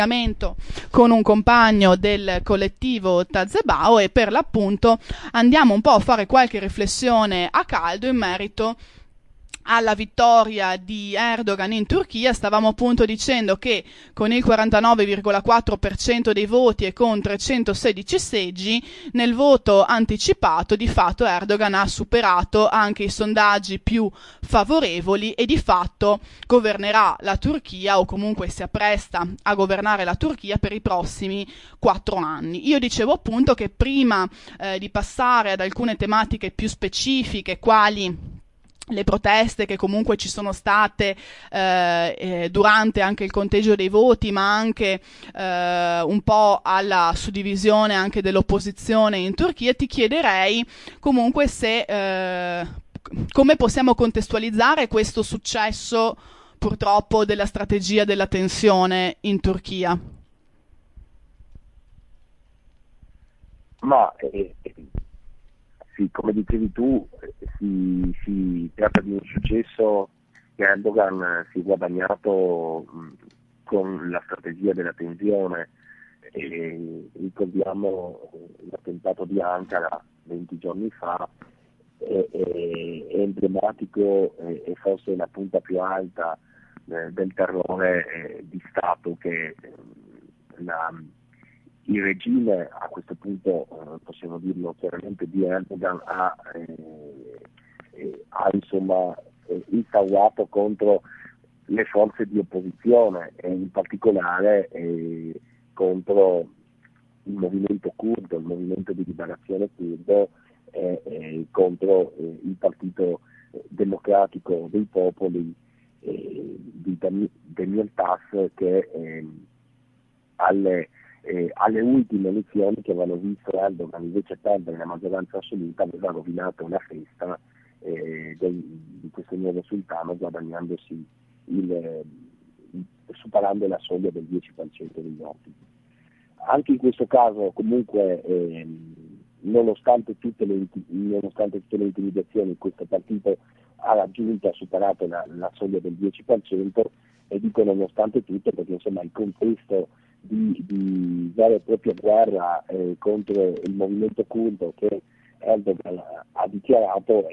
con un compagno del collettivo Tazebao e per l'appunto andiamo un po' a fare qualche riflessione a caldo in merito alla vittoria di Erdogan in Turchia. Stavamo appunto dicendo che con il 49,4% dei voti e con 316 seggi nel voto anticipato di fatto Erdogan ha superato anche i sondaggi più favorevoli e di fatto governerà la Turchia, o comunque si appresta a governare la Turchia per i prossimi 4 anni. Io dicevo appunto che prima di passare ad alcune tematiche più specifiche, quali le proteste che comunque ci sono state durante anche il conteggio dei voti, ma anche un po' alla suddivisione anche dell'opposizione in Turchia, ti chiederei comunque se come possiamo contestualizzare questo successo purtroppo della strategia della tensione in Turchia. Ma sì, come dicevi tu, si tratta di un successo che Erdogan si è guadagnato con la strategia della tensione. Ricordiamo l'attentato di Ankara 20 giorni fa, è emblematico e forse la punta più alta del terrore di Stato che il regime, a questo punto possiamo dirlo chiaramente, di Erdogan ha insomma instaurato contro le forze di opposizione e in particolare contro il movimento curdo, il movimento di liberazione curdo, contro il partito democratico dei popoli di Demirtas, che alle ultime elezioni, che avevano visto Erdogan invece perdere la maggioranza assoluta, aveva rovinato la festa di questo nuovo sultano, guadagnandosi superando la soglia del 10% dei voti. Anche in questo caso comunque nonostante tutte le intimidazioni, questo partito ha superato la soglia del 10%, e dico nonostante tutto perché insomma il contesto di vera e propria guerra contro il movimento curdo che Erdogan ha dichiarato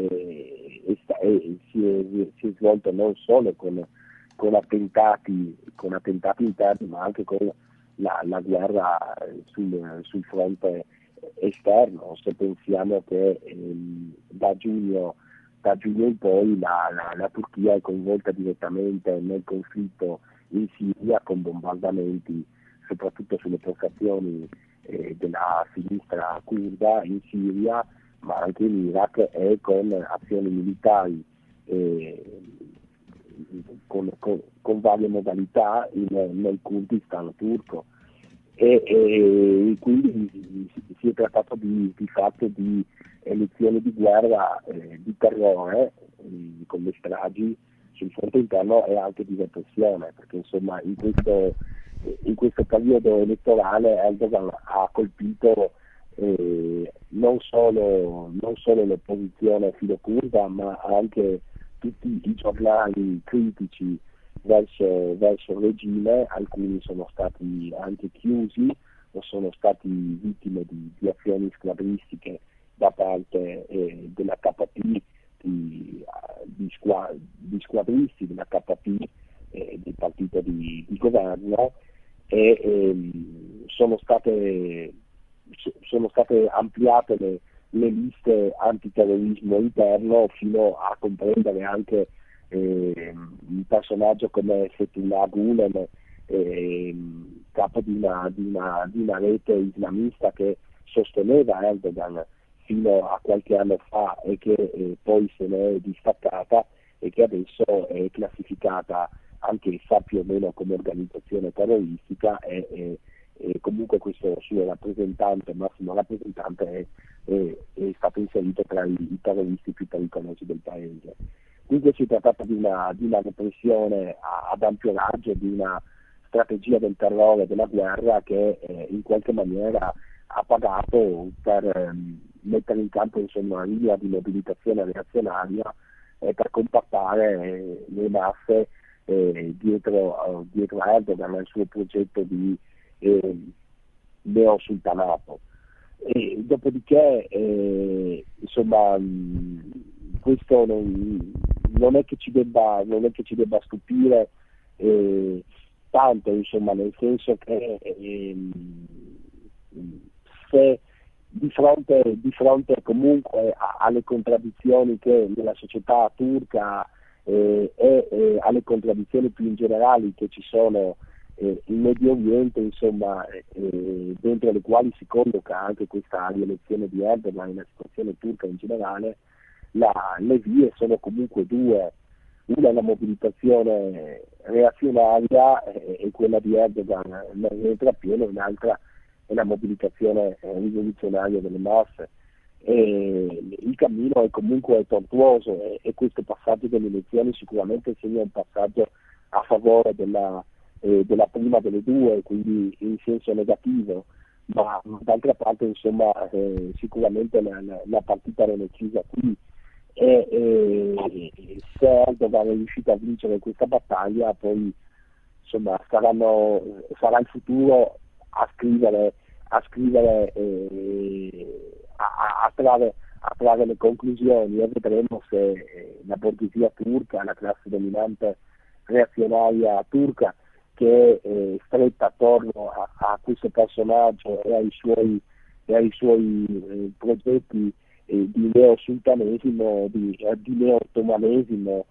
si è svolto non solo con attentati interni, ma anche con la guerra sul fronte esterno. Se pensiamo che da giugno in poi la Turchia è coinvolta direttamente nel conflitto in Siria, con bombardamenti soprattutto sulle postazioni della sinistra curda in Siria, ma anche in Iraq, e con azioni militari con varie modalità nel Kurdistan turco. E quindi si è trattato di fatto di elezioni di guerra, di terrore, con le stragi sul fronte interno e anche di repressione, perché insomma in questo periodo elettorale Erdogan ha colpito non solo l'opposizione filocurda, ma anche tutti i giornali critici verso il regime. Alcuni sono stati anche chiusi o sono stati vittime di azioni squadristiche da parte della KP, di squadristi della KP, del partito di governo, e sono state ampliate le liste antiterrorismo interno, fino a comprendere anche un personaggio come Fethullah Gulen, capo di una rete islamista che sosteneva Erdogan fino a qualche anno fa e che poi se ne è distaccata e che adesso è classificata anche essa più o meno come organizzazione terroristica, e comunque questo suo massimo rappresentante è stato inserito tra i terroristi più pericolosi del paese. Quindi si è trattato di una repressione ad ampio raggio, di una strategia del terrore, della guerra, che in qualche maniera ha pagato per mettere in campo insomma una linea di mobilitazione reazionaria, per compattare le masse dietro Erdogan al suo progetto di neosultanato. E dopodiché insomma questo non è che ci debba stupire tanto, insomma, nel senso che se di fronte comunque alle contraddizioni che nella società turca e alle contraddizioni più in generale che ci sono in Medio Oriente, insomma, dentro le quali si colloca anche questa rielezione di Erdogan e la situazione turca in generale, le vie sono comunque due. Una è la mobilitazione reazionaria e quella di Erdogan ne rientra pieno, un'altra è la mobilitazione rivoluzionaria delle masse. Il cammino è comunque tortuoso e questo passaggio delle elezioni sicuramente segna un passaggio a favore della prima delle due, quindi in senso negativo, ma d'altra parte insomma sicuramente la partita non è chiusa qui e se Erdogan è riuscito a vincere questa battaglia poi insomma sarà il futuro a trarre le conclusioni e vedremo se la borghesia turca, la classe dominante reazionaria turca che è stretta attorno a questo personaggio e ai suoi progetti di neo-sultanesimo, di neo-ottomanesimo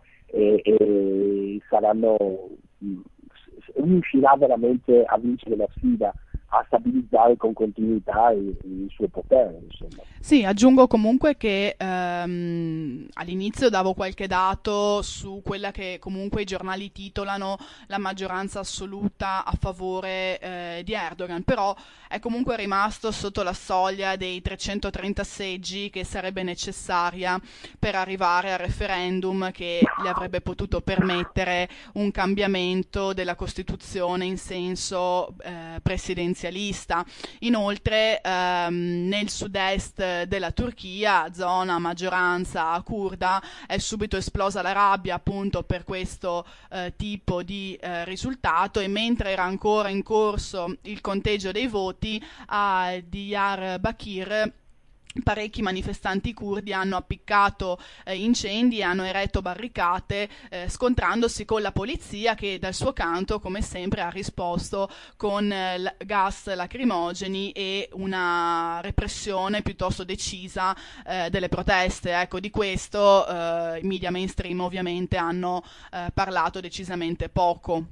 riuscirà veramente a vincere la sfida, a stabilizzare con continuità il suo potere, insomma. Sì, aggiungo comunque che all'inizio davo qualche dato su quella che comunque i giornali titolano la maggioranza assoluta a favore di Erdogan, però è comunque rimasto sotto la soglia dei 330 seggi che sarebbe necessaria per arrivare al referendum che gli avrebbe potuto permettere un cambiamento della Costituzione in senso presidenzialista. Inoltre nel sud-est della Turchia, zona maggioranza curda, è subito esplosa la rabbia appunto per questo tipo di risultato, e mentre era ancora in corso il conteggio dei voti a Diyarbakir parecchi manifestanti curdi hanno appiccato incendi e hanno eretto barricate, scontrandosi con la polizia che dal suo canto, come sempre, ha risposto con gas lacrimogeni e una repressione piuttosto decisa delle proteste. Ecco, di questo i media mainstream ovviamente hanno parlato decisamente poco.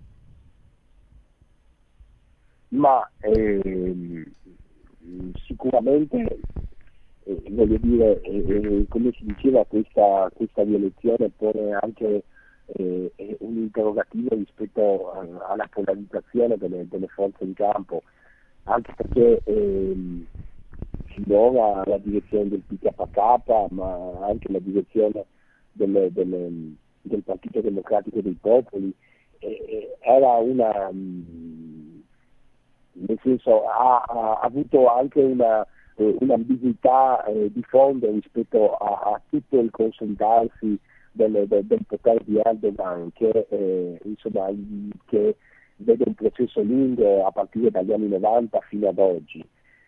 Ma sicuramente voglio dire, come si diceva, questa rielezione pone anche un interrogativo rispetto alla polarizzazione delle forze in campo, anche perché finora la direzione del PKK, ma anche la direzione del Partito Democratico dei Popoli era nel senso ha avuto anche un'ambiguità di fondo rispetto a tutto il consolidarsi del potere di Erdogan che vede un processo lungo a partire dagli anni 90 fino ad oggi.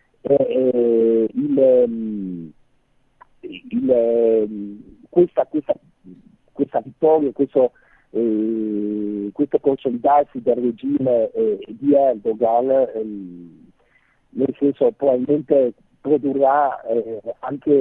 Questa vittoria, questo consolidarsi del regime di Erdogan, nel senso probabilmente produrrà anche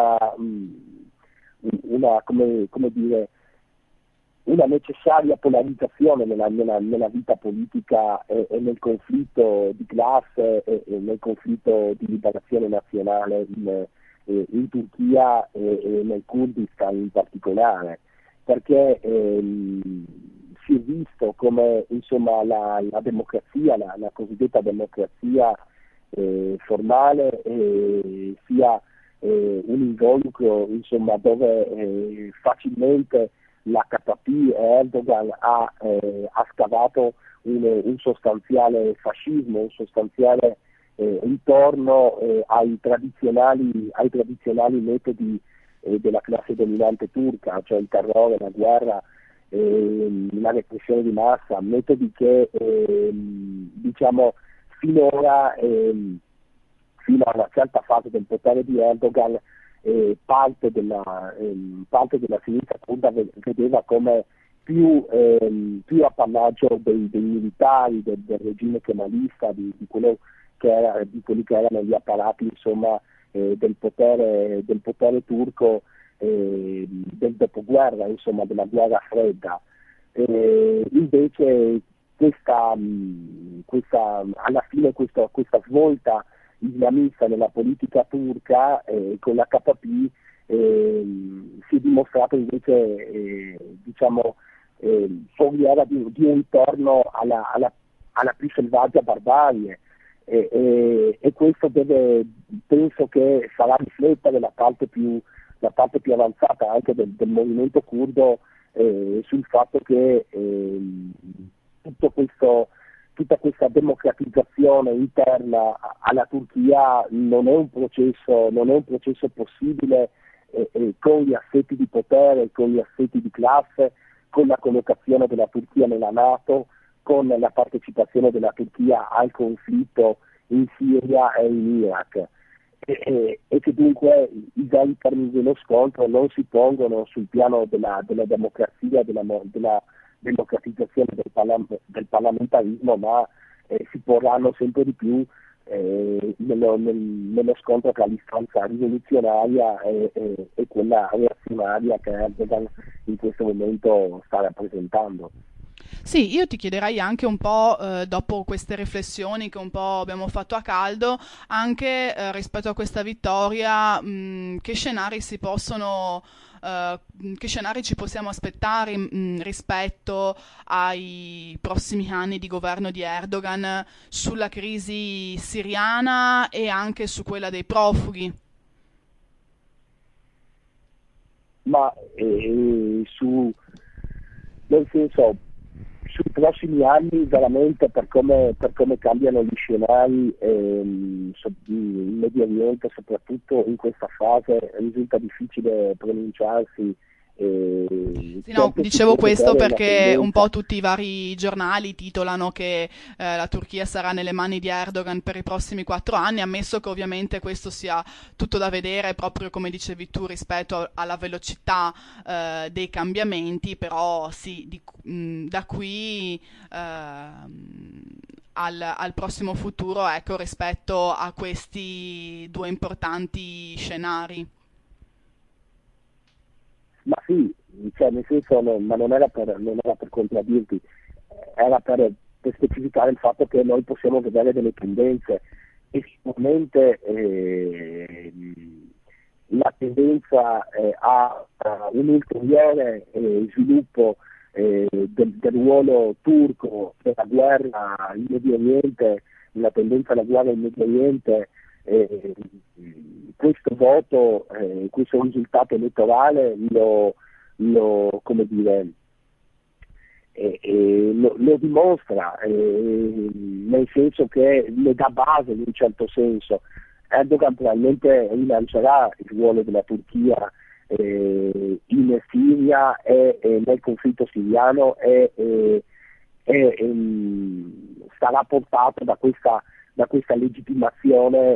una necessaria polarizzazione nella vita politica e nel conflitto di classe e nel conflitto di liberazione nazionale in Turchia e nel Kurdistan in particolare, perché si è visto come insomma la democrazia, la cosiddetta democrazia formale sia un involucro insomma dove facilmente l'HDP e Erdogan ha scavato un sostanziale fascismo, un sostanziale ritorno ai tradizionali metodi della classe dominante turca, cioè il terrore, la guerra la repressione di massa, metodi che diciamo finora, fino a una certa fase del potere di Erdogan, parte della sinistra kurda vedeva come più appannaggio dei militari, del regime kemalista, di quelli che erano gli apparati, insomma, del potere turco, del dopoguerra, insomma, della guerra fredda. Invece alla fine questa svolta islamista nella politica turca con la KP si è dimostrato invece diciamo foriera di un ritorno alla più selvaggia barbarie, e questo penso che farà riflettere la parte più avanzata anche del movimento curdo sul fatto che tutta questa democratizzazione interna alla Turchia non è un processo possibile con gli assetti di potere, con gli assetti di classe, con la collocazione della Turchia nella NATO, con la partecipazione della Turchia al conflitto in Siria e in Iraq, e che dunque i veri termini dello scontro non si pongono sul piano della democrazia, della democratizzazione del parlamentarismo, ma si porranno sempre di più nello scontro tra l'istanza rivoluzionaria e quella reazionaria che Erdogan in questo momento sta rappresentando. Sì, io ti chiederei anche un po', dopo queste riflessioni che un po' abbiamo fatto a caldo, anche rispetto a questa vittoria, che scenari si possono, che scenari ci possiamo aspettare, rispetto ai prossimi anni di governo di Erdogan sulla crisi siriana e anche su quella dei profughi? Ma nel senso, sui prossimi anni veramente per come cambiano gli scenari in Medio Oriente, soprattutto in questa fase, risulta difficile pronunciarsi. Sì, no, dicevo questo perché un po' tutti i vari giornali titolano che la Turchia sarà nelle mani di Erdogan per i prossimi 4 anni, ammesso che ovviamente questo sia tutto da vedere, proprio come dicevi tu, rispetto alla velocità dei cambiamenti, però sì, da qui al prossimo futuro, ecco, rispetto a questi due importanti scenari. Ma sì, cioè nel senso, ma non era per contraddirti, era per specificare il fatto che noi possiamo vedere delle tendenze, e sicuramente la tendenza a un ulteriore sviluppo del ruolo turco della guerra in Medio Oriente, la tendenza alla guerra in Medio Oriente, eh, questo voto, questo risultato elettorale come dire, lo dimostra, nel senso che le dà base in un certo senso. Erdogan probabilmente rilancerà il ruolo della Turchia in Siria e nel conflitto siriano, e sarà portato da questa legittimazione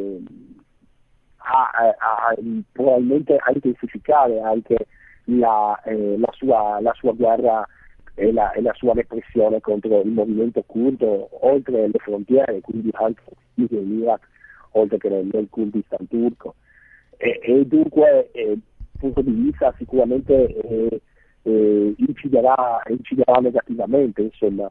probabilmente a intensificare anche la sua guerra e la sua repressione contro il movimento curdo oltre le frontiere, quindi anche in Iraq, oltre che nel Kurdistan turco. E dunque, dal punto di vista sicuramente inciderà negativamente, insomma.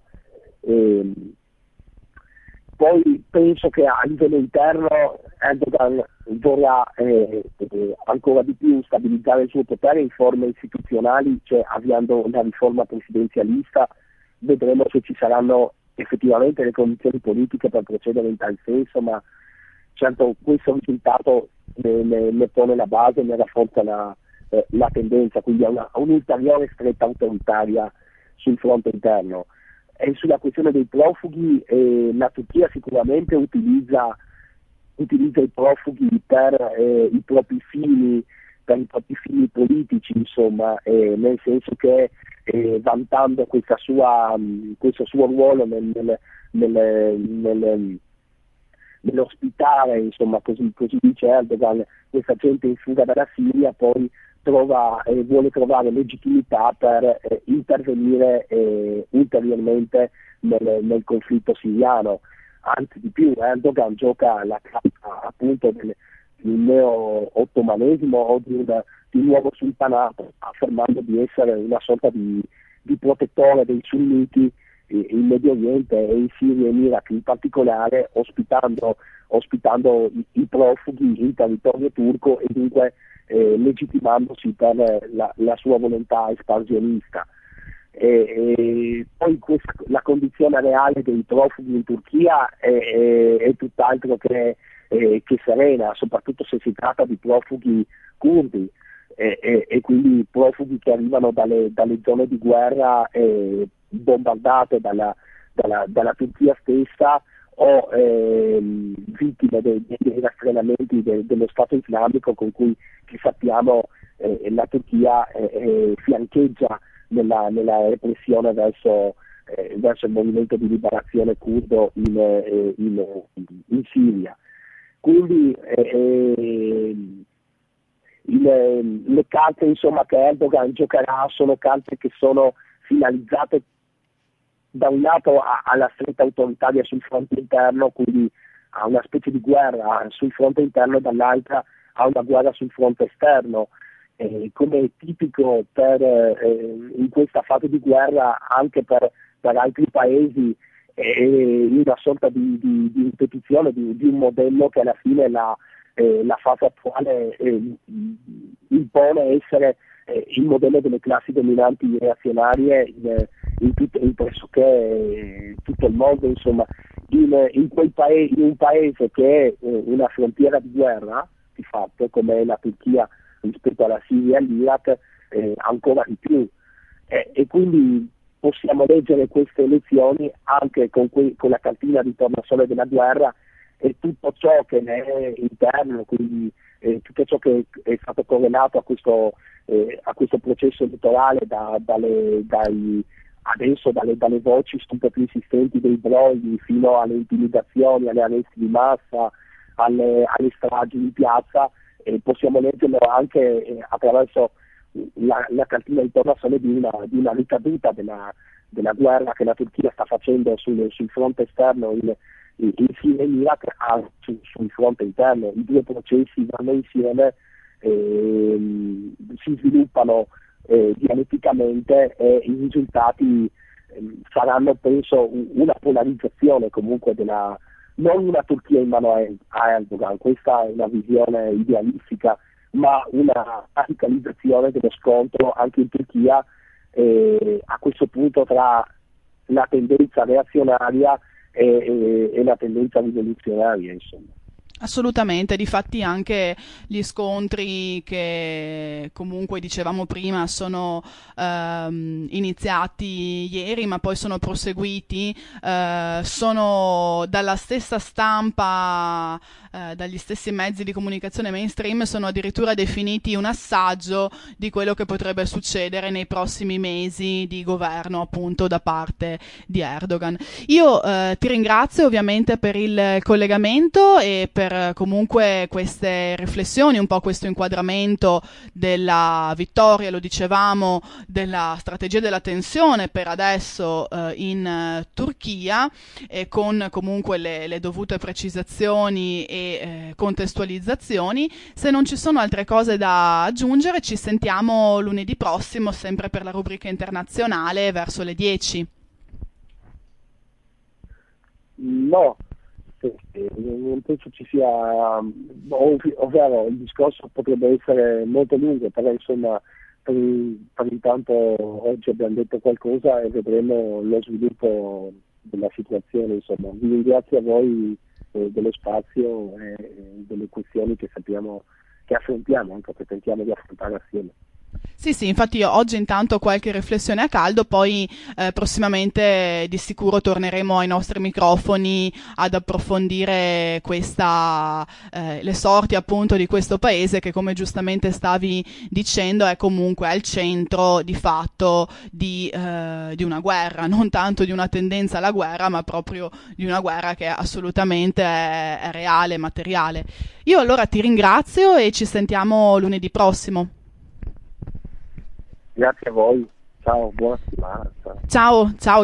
Poi penso che a livello interno Erdogan vorrà ancora di più stabilizzare il suo potere in forme istituzionali, cioè avviando una riforma presidenzialista. Vedremo se ci saranno effettivamente le condizioni politiche per procedere in tal senso, ma certo questo risultato ne pone la base, ne rafforza la tendenza, quindi a un'ulteriore stretta autoritaria sul fronte interno. E sulla questione dei profughi, la Turchia sicuramente utilizza i profughi per i propri fini, per i propri fini politici, insomma, nel senso che vantando questo suo ruolo nell'ospitare, insomma, così dice Erdogan, questa gente in fuga dalla Siria, poi vuole trovare legittimità per intervenire ulteriormente nel conflitto siriano. Anzi di più, Erdogan gioca la carta appunto del neo-ottomanesimo o di un nuovo sultanato, affermando di essere una sorta di protettore dei sunniti in Medio Oriente e in Siria e in Iraq in particolare, ospitando i profughi in territorio turco e dunque legittimandosi per la sua volontà espansionista. Poi la condizione reale dei profughi in Turchia è tutt'altro che serena, soprattutto se si tratta di profughi curdi e quindi profughi che arrivano dalle zone di guerra bombardate dalla Turchia stessa o vittime dei rastrellamenti dello Stato islamico con cui, che sappiamo, la Turchia fiancheggia nella repressione verso il movimento di liberazione curdo in Siria. Quindi le carte, insomma, che Erdogan giocherà sono carte che sono finalizzate da un lato alla stretta autoritaria sul fronte interno, quindi a una specie di guerra sul fronte interno, e dall'altra a una guerra sul fronte esterno. Come è tipico in questa fase di guerra anche per altri paesi, una sorta di ripetizione di un modello che alla fine la fase attuale impone essere il modello delle classi dominanti reazionarie in pressoché tutto il mondo, insomma, in un paese che è una frontiera di guerra di fatto, come è la Turchia rispetto alla Siria e all'Iraq, ancora di più, e quindi possiamo leggere queste elezioni anche con la cartina di tornasole della guerra e tutto ciò che ne è interno, quindi tutto ciò che è stato correlato a questo processo elettorale dalle voci sempre più insistenti dei brogli fino alle intimidazioni, alle arresti di massa, alle stragi in piazza. Possiamo leggerlo anche attraverso la cartina di tornasole di una ricaduta della guerra che la Turchia sta facendo sul fronte esterno in Siria e in Iraq sul fronte interno. I due processi vanno insieme, si sviluppano dialetticamente e i risultati saranno, penso, una polarizzazione comunque non una Turchia in mano a Erdogan, questa è una visione idealistica, ma una radicalizzazione dello scontro anche in Turchia a questo punto tra la tendenza reazionaria e la tendenza rivoluzionaria, insomma. Assolutamente, difatti anche gli scontri che comunque dicevamo prima sono iniziati ieri ma poi sono proseguiti, sono dalla stessa stampa, dagli stessi mezzi di comunicazione mainstream, sono addirittura definiti un assaggio di quello che potrebbe succedere nei prossimi mesi di governo appunto da parte di Erdogan. Io ti ringrazio ovviamente per il collegamento e per comunque queste riflessioni, un po' questo inquadramento della vittoria, lo dicevamo, della strategia della tensione per adesso in Turchia, e con comunque le dovute precisazioni e contestualizzazioni. Se non ci sono altre cose da aggiungere, ci sentiamo lunedì prossimo, sempre per la rubrica internazionale, verso le 10. No, non penso ci sia, ovvero il discorso potrebbe essere molto lungo, però insomma per intanto oggi abbiamo detto qualcosa e vedremo lo sviluppo della situazione. Insomma, vi ringrazio a voi dello spazio e delle questioni che sappiamo che affrontiamo, anche che tentiamo di affrontare assieme. Sì, sì, infatti io oggi intanto qualche riflessione a caldo, poi prossimamente di sicuro torneremo ai nostri microfoni ad approfondire le sorti appunto di questo paese che, come giustamente stavi dicendo, è comunque al centro di fatto di una guerra, non tanto di una tendenza alla guerra, ma proprio di una guerra che assolutamente è reale, materiale. Io allora ti ringrazio e ci sentiamo lunedì prossimo. Grazie a voi, ciao, buona settimana. Ciao. Ciao, ciao.